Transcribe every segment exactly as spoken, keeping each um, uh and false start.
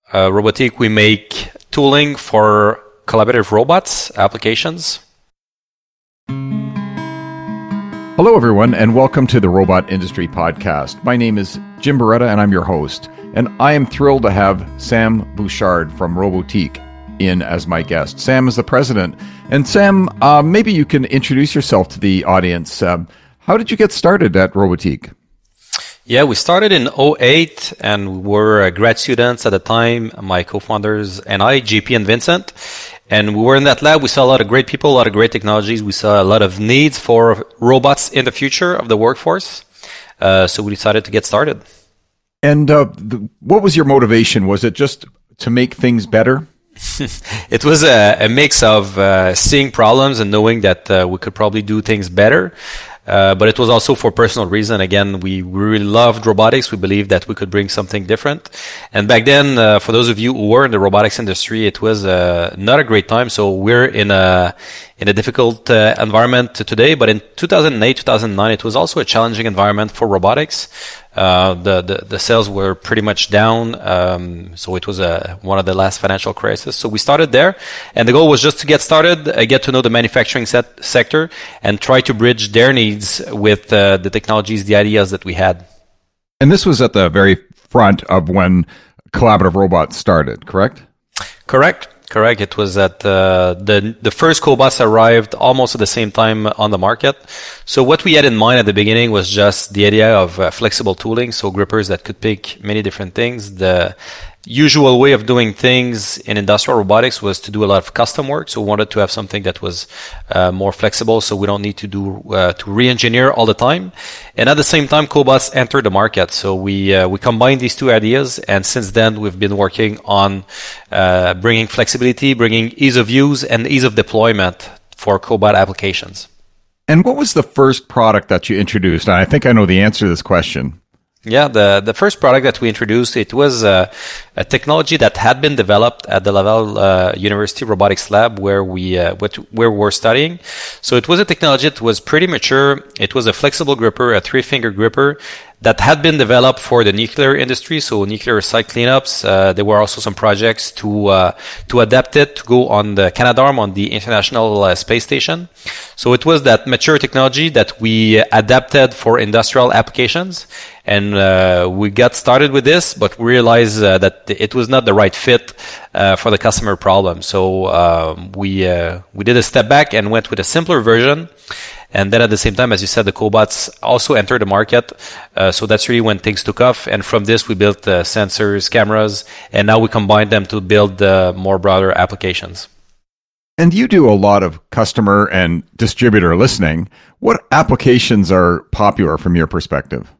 Uh, Robotique, we make tooling for collaborative robots applications. Hello, everyone, and welcome to the Robot Industry Podcast. My name is Jim Beretta, and I'm your host. And I am thrilled to have Sam Bouchard from Robotique in as my guest. Sam is the president. And Sam, uh, maybe you can introduce yourself to the audience. Um, how did you get started at Robotique? Yeah, we started in oh eight, and we were uh, grad students at the time, my co-founders and I, J P and Vincent. And we were in that lab. We saw a lot of great people, a lot of great technologies. We saw a lot of needs for robots in the future of the workforce. Uh, so we decided to get started. And uh, the, what was your motivation? Was it just to make things better? It was a, a mix of uh, seeing problems and knowing that uh, we could probably do things better. Uh, but it was also for personal reason. Again, we really loved robotics. We believed that we could bring something different. And back then, uh, for those of you who were in the robotics industry, it was uh, not a great time. So we're in a in a difficult uh, environment today. But in two thousand eight, two thousand nine, it was also a challenging environment for robotics. Uh, the, the, the sales were pretty much down. Um, so it was a, one of the last financial crises. So we started there, and the goal was just to get started, uh, get to know the manufacturing set, sector, and try to bridge their needs with uh, the technologies, the ideas that we had. And this was at the very front of when collaborative robots started, correct? Correct. Correct. It was that uh, the the first cobots arrived almost at the same time on the market. So what we had in mind at the beginning was just the idea of uh, flexible tooling, so grippers that could pick many different things. The usual way of doing things in industrial robotics was to do a lot of custom work. So we wanted to have something that was uh, more flexible, so we don't need to do uh, to re-engineer all the time. And at the same time, cobots entered the market. So we uh, we combined these two ideas, and since then we've been working on uh, bringing flexibility, bringing ease of use, and ease of deployment for cobot applications. And what was the first product that you introduced? And I think I know the answer to this question. Yeah, the the first product that we introduced, it was uh, a technology that had been developed at the Laval uh, University Robotics Lab where we uh, where we were studying. So it was a technology that was pretty mature. It was a flexible gripper, a three-finger gripper that had been developed for the nuclear industry, so nuclear site cleanups. Uh, there were also some projects to uh, to adapt it to go on the Canadarm, on the International uh, Space Station. So it was that mature technology that we adapted for industrial applications. And uh, we got started with this, but we realized uh, that it was not the right fit uh, for the customer problem. So um, we uh, we did a step back and went with a simpler version. And then at the same time, as you said, the cobots also entered the market. Uh, so that's really when things took off. And from this, we built uh, sensors, cameras, and now we combine them to build uh, more broader applications. And you do a lot of customer and distributor listening. What applications are popular from your perspective?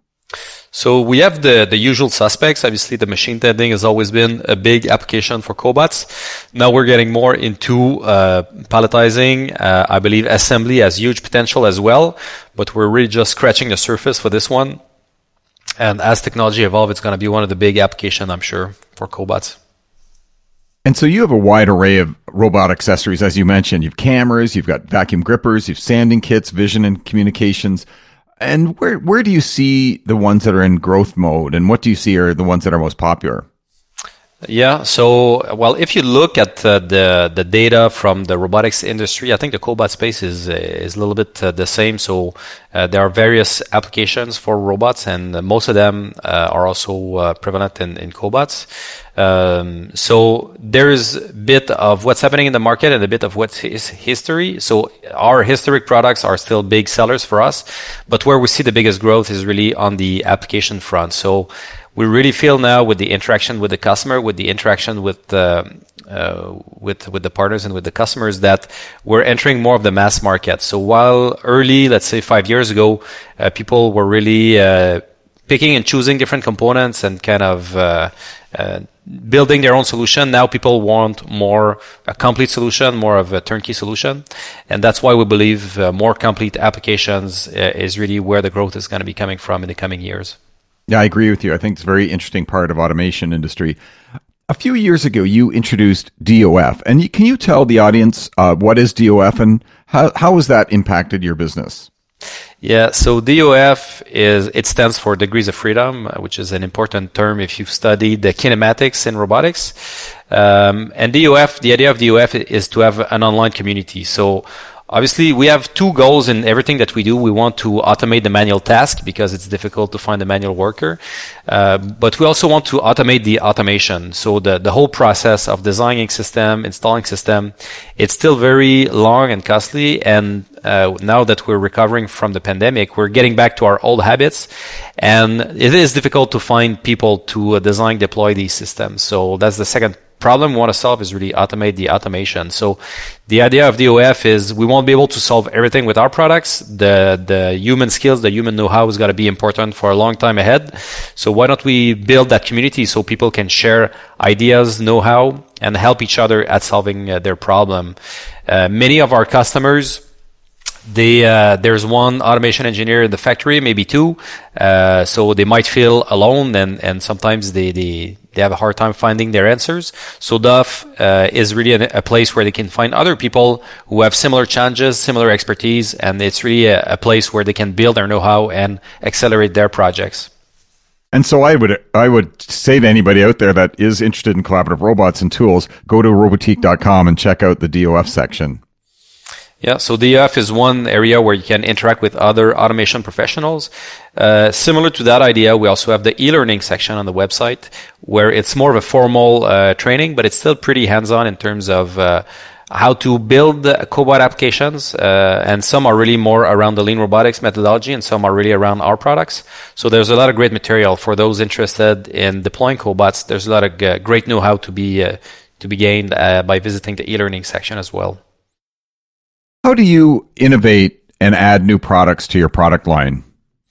So we have the, the usual suspects. Obviously, the machine tending has always been a big application for cobots. Now we're getting more into uh, palletizing. Uh, I believe assembly has huge potential as well, but we're really just scratching the surface for this one. And as technology evolves, it's going to be one of the big applications, I'm sure, for cobots. And so you have a wide array of robot accessories, as you mentioned. You've cameras, you've got vacuum grippers, you've sanding kits, vision and communications. And where where do you see the ones that are in growth mode, and what do you see are the ones that are most popular? Yeah, so, well, if you look at uh, the the data from the robotics industry, I think the cobot space is is a little bit uh, the same. So uh, there are various applications for robots, and uh, most of them uh, are also uh, prevalent in, in cobots. Um, so there's a bit of what's happening in the market and a bit of what is history. So our historic products are still big sellers for us, but where we see the biggest growth is really on the application front. So we really feel now with the interaction with the customer, with the interaction with the uh, with with the partners and with the customers, that we're entering more of the mass market. So while early, let's say five years ago, uh, people were really uh, picking and choosing different components and kind of uh, uh, building their own solution, now people want more a complete solution, more of a turnkey solution, and that's why we believe uh, more complete applications uh, is really where the growth is going to be coming from in the coming years. Yeah, I agree with you. I think it's a very interesting part of automation industry. A few years ago, you introduced D O F. And you, can you tell the audience uh, what is D O F and how, how has that impacted your business? Yeah, so D O F is, it stands for Degrees of Freedom, which is an important term if you've studied the kinematics in robotics. Um, and D O F, the idea of D O F is to have an online community. So obviously, we have two goals in everything that we do. We want to automate the manual task because it's difficult to find a manual worker. Uh, but we also want to automate the automation. So the, the whole process of designing system, installing system, it's still very long and costly. And uh, now that we're recovering from the pandemic, we're getting back to our old habits. And it is difficult to find people to uh, design, deploy these systems. So that's the second problem we want to solve, is really automate the automation. So the idea of D O F is we won't be able to solve everything with our products. The the human skills, the human know-how is going to be important for a long time ahead. So why don't we build that community so people can share ideas, know-how, and help each other at solving uh, their problem. Uh, many of our customers, They, uh, there's one automation engineer in the factory, maybe two. Uh, so they might feel alone, and, and sometimes they, they, they have a hard time finding their answers. So D O F uh, is really a, a place where they can find other people who have similar challenges, similar expertise, and it's really a, a place where they can build their know-how and accelerate their projects. And so I would I would say to anybody out there that is interested in collaborative robots and tools, go to robotique dot com and check out the D O F section. Yeah, so D O F is one area where you can interact with other automation professionals. Uh, similar to that idea, we also have the e-learning section on the website, where it's more of a formal uh, training, but it's still pretty hands-on in terms of uh, how to build cobot applications. Uh, and some are really more around the lean robotics methodology, and some are really around our products. So there's a lot of great material for those interested in deploying cobots. There's a lot of uh, great know-how to be uh, to be gained uh, by visiting the e-learning section as well. How do you innovate and add new products to your product line?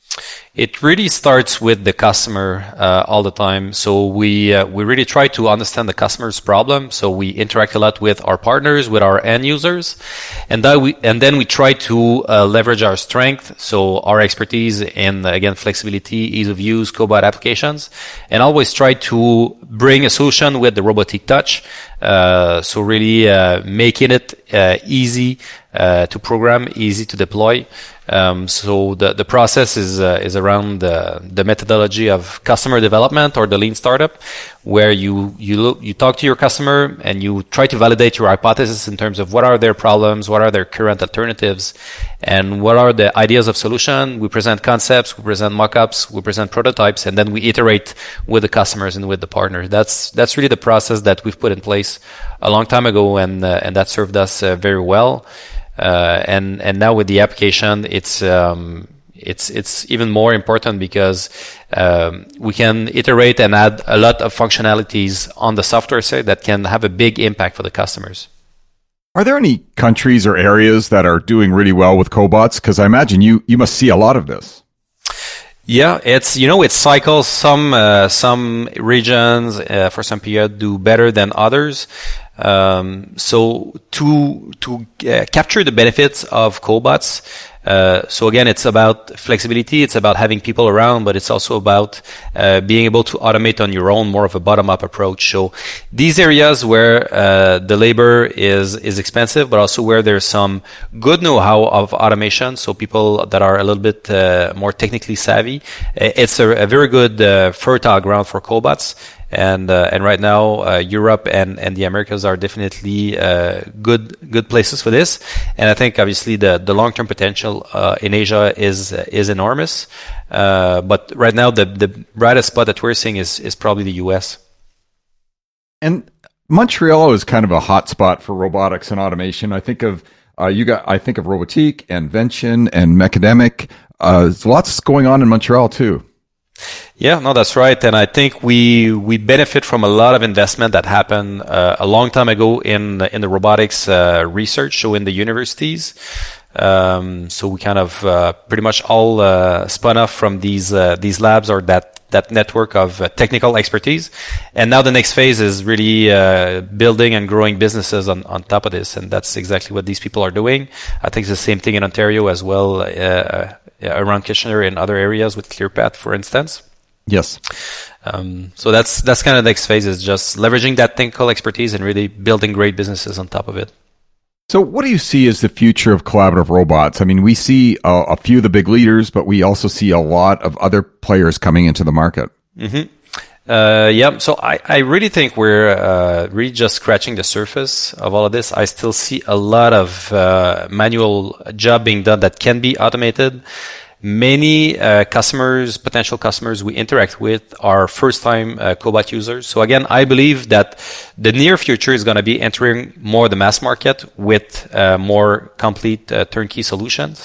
It really starts with the customer uh, all the time. So we uh, we really try to understand the customer's problem. So we interact a lot with our partners, with our end users, and that we and then we try to uh, leverage our strength. So our expertise in, again, flexibility, ease of use, cobot applications, and always try to bring a solution with the Robotique Touch. Uh, so really uh, making it uh, easy uh, to program, easy to deploy. Um, so the the process is uh, is around the the methodology of customer development, or the lean startup, where you you look, you talk to your customer and you try to validate your hypothesis in terms of what are their problems, what are their current alternatives, and what are the ideas of solution. We present concepts, we present mock-ups, we present prototypes, and then we iterate with the customers and with the partners. That's that's really the process that we've put in place a long time ago, and uh, and that served us uh, very well. Uh, and and now with the application, it's um, it's it's even more important because um, we can iterate and add a lot of functionalities on the software side that can have a big impact for the customers. Are there any countries or areas that are doing really well with cobots? Because I imagine you you must see a lot of this. Yeah, it's, you know, it cycles. Some uh, some regions uh, for some period do better than others. Um, so to to uh, capture the benefits of cobots, uh, so again, it's about flexibility, it's about having people around, but it's also about uh, being able to automate on your own, more of a bottom-up approach. So these areas where uh, the labor is is expensive, but also where there's some good know-how of automation, so people that are a little bit uh, more technically savvy, it's a, a very good uh, fertile ground for cobots. And uh, and right now, uh, Europe and, and the Americas are definitely uh, good good places for this. And I think obviously the, the long term potential uh, in Asia is is enormous. Uh, but right now, the the brightest spot that we're seeing is is probably the U S. And Montreal is kind of a hot spot for robotics and automation. I think of uh, you got I think of Robotique and Vention and Mechademic. Uh, there's lots going on in Montreal too. Yeah, no, that's right. And I think we we benefit from a lot of investment that happened uh, a long time ago in in the robotics uh, research, so in the universities. Um, so we kind of uh, pretty much all uh, spun off from these uh, these labs, or that that network of uh, technical expertise. And now the next phase is really uh, building and growing businesses on, on top of this. And that's exactly what these people are doing. I think it's the same thing in Ontario as well, uh, around Kitchener and other areas with ClearPath, for instance. Yes. Um, so that's that's kind of the next phase, is just leveraging that technical expertise and really building great businesses on top of it. So what do you see as the future of collaborative robots? I mean, we see a, a few of the big leaders, but we also see a lot of other players coming into the market. Mm-hmm. Uh, yeah, so I, I really think we're uh, really just scratching the surface of all of this. I still see a lot of uh, manual job being done that can be automated. Many uh, customers, potential customers we interact with are first-time uh, cobot users. So again, I believe that the near future is going to be entering more the mass market with uh, more complete uh, turnkey solutions.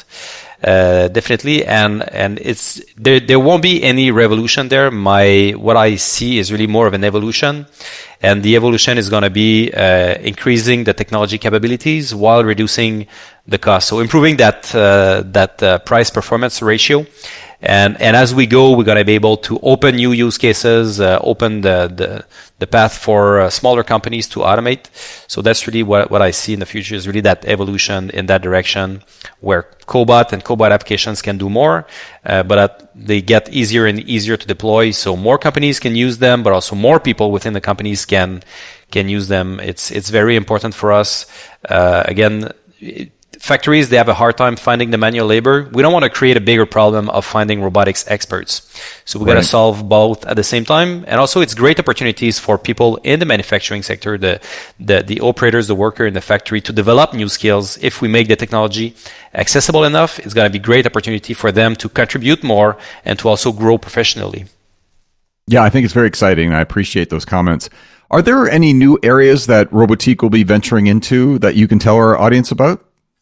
Uh, definitely, and and it's there. There won't be any revolution there. My what I see is really more of an evolution, and the evolution is going to be uh, increasing the technology capabilities while reducing the cost. So improving that uh, that uh, price performance ratio, and and as we go, we're going to be able to open new use cases, uh, open the the the path for uh, smaller companies to automate. So that's really what what I see in the future is really that evolution in that direction, where cobot and cobot applications can do more, uh, but uh, they get easier and easier to deploy. So more companies can use them, but also more people within the companies can can use them. It's it's very important for us. Uh, again. It, Factories, they have a hard time finding the manual labor. We don't want to create a bigger problem of finding robotics experts. So we got to Right. solve both at the same time. And also it's great opportunities for people in the manufacturing sector, the, the, the operators, the worker in the factory to develop new skills. If we make the technology accessible enough, it's going to be great opportunity for them to contribute more and to also grow professionally. Yeah, I think it's very exciting. I appreciate those comments. Are there any new areas that Robotique will be venturing into that you can tell our audience about?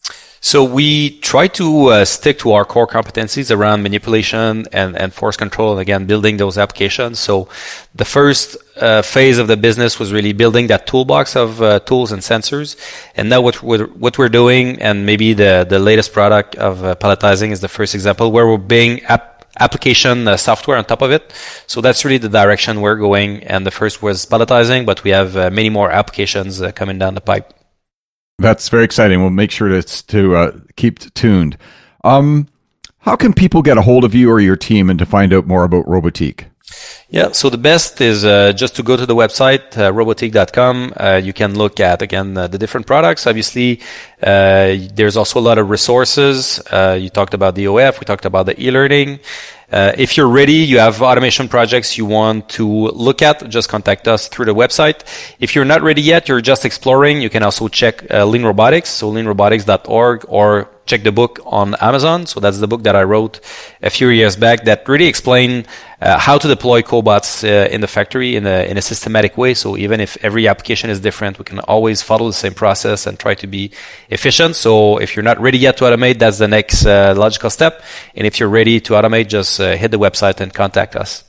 So we try to uh, stick to our core competencies around manipulation and, and force control, and again, building those applications. So the first uh, phase of the business was really building that toolbox of uh, tools and sensors. And now what we're, what we're doing, and maybe the, the latest product of uh, palletizing is the first example, where we're being app application uh, software on top of it. So that's really the direction we're going. And the first was palletizing, but we have uh, many more applications uh, coming down the pipe. That's very exciting. We'll make sure to to uh, keep tuned. Um, how can people get a hold of you or your team and to find out more about Robotique? Yeah, so the best is uh, just to go to the website, uh, robotique dot com. Uh, you can look at, again, uh, the different products. Obviously, uh, there's also a lot of resources. Uh, you talked about the O F. We talked about the e-learning. Uh, if you're ready, you have automation projects you want to look at, just contact us through the website. If you're not ready yet, you're just exploring, you can also check uh, Lean Robotics, so lean robotics dot org, or check the book on Amazon. So that's the book that I wrote a few years back that really explained uh, how to deploy cobots uh, in the factory in a, in a systematic way. So even if every application is different, we can always follow the same process and try to be efficient. So if you're not ready yet to automate, that's the next uh, logical step. And if you're ready to automate, just uh, hit the website and contact us.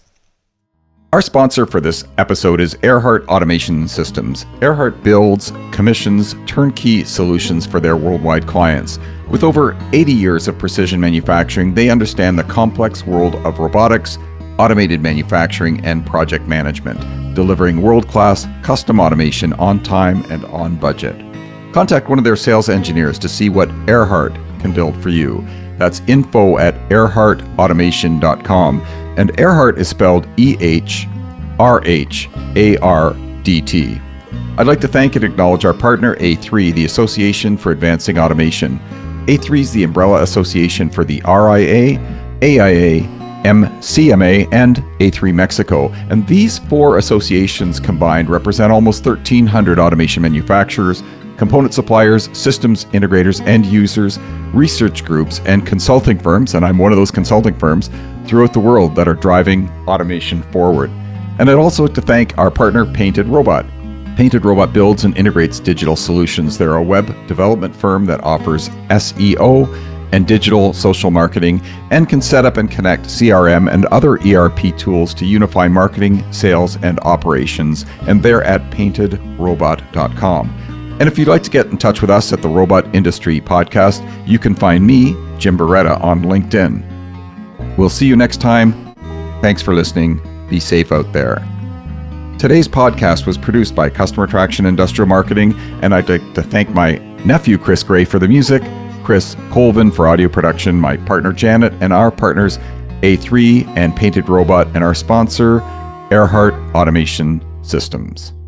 Our sponsor for this episode is Earhart Automation Systems. Earhart builds, commissions turnkey solutions for their worldwide clients. With over eighty years of precision manufacturing, they understand the complex world of robotics, automated manufacturing, and project management, delivering world-class custom automation on time and on budget. Contact one of their sales engineers to see what Earhart can build for you. That's info at earhart automation dot com. And Earhart is spelled E H R H A R D T. I'd like to thank and acknowledge our partner A three, the Association for Advancing Automation. A three is the umbrella association for the R I A, A I A, M C M A, and A three Mexico. And these four associations combined represent almost thirteen hundred automation manufacturers, component suppliers, systems integrators, end users, research groups, and consulting firms, and I'm one of those consulting firms, throughout the world that are driving automation forward. And I'd also like to thank our partner, Painted Robot. Painted Robot builds and integrates digital solutions. They're a web development firm that offers S E O and digital social marketing and can set up and connect C R M and other E R P tools to unify marketing, sales, and operations. And they're at painted robot dot com. And if you'd like to get in touch with us at the Robot Industry Podcast, you can find me, Jim Beretta, on LinkedIn. We'll see you next time. Thanks for listening. Be safe out there. Today's podcast was produced by Customer Traction Industrial Marketing, and I'd like to thank my nephew, Chris Gray, for the music, Chris Colvin for audio production, my partner, Janet, and our partners, A three and Painted Robot, and our sponsor, Earhart Automation Systems.